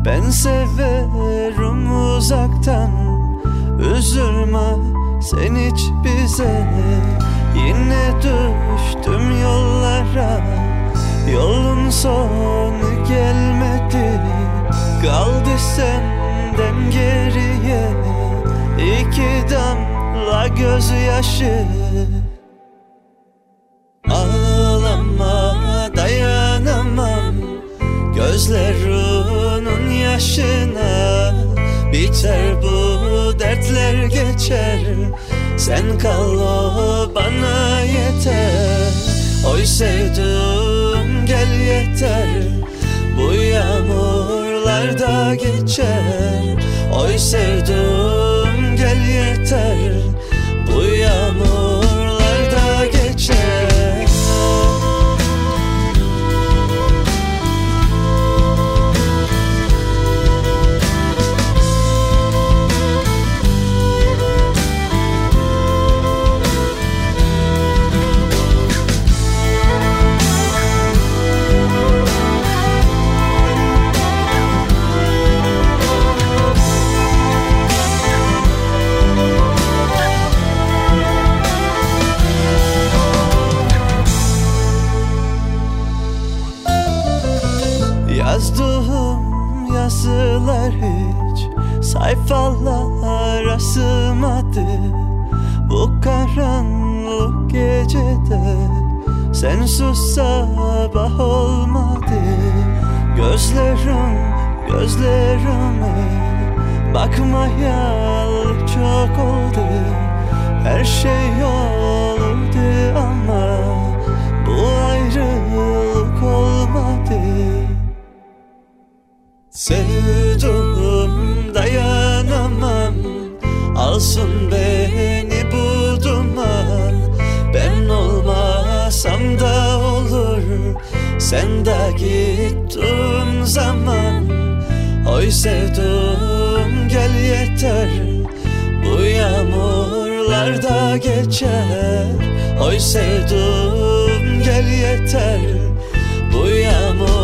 Ben severim uzaktan, üzülme sen hiç bize. Yine düştüm yollara, yolun sonu gelmedi. Kaldı senden geriye iki damla gözyaşı. Ağlama, dayanamam gözlerinin yaşına. Biter bu dertler geçer, sen kal o bana yeter. Oy sevdim gel yeter, bu yağmurlar da geçer. Oy sevdim gel yeter, bu yağmurlar da geçer. Yazdığım yazılar hiç sayfalara sığmadı. Bu karanlık gecede sensiz sabah olmadı. Gözlerime bakmayalı çok oldu. Her şey olurdu ama bu ayrılık olmadı. Sevdim dayanamam, alsın beni bu duman. Ben olmasam da olur, sen de gittin zaman. Oy sevdim gel yeter, bu yağmurlar da geçer. Oy sevdim gel yeter, bu yağmur